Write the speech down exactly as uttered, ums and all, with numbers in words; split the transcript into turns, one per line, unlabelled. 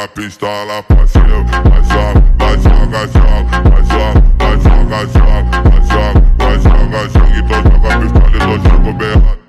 a pistola pra cima. Vai joga, vai joga, joga, vai joga, vai joga, joga, vai joga, vai joga, joga. Então joga a pistola e então joga o berrado.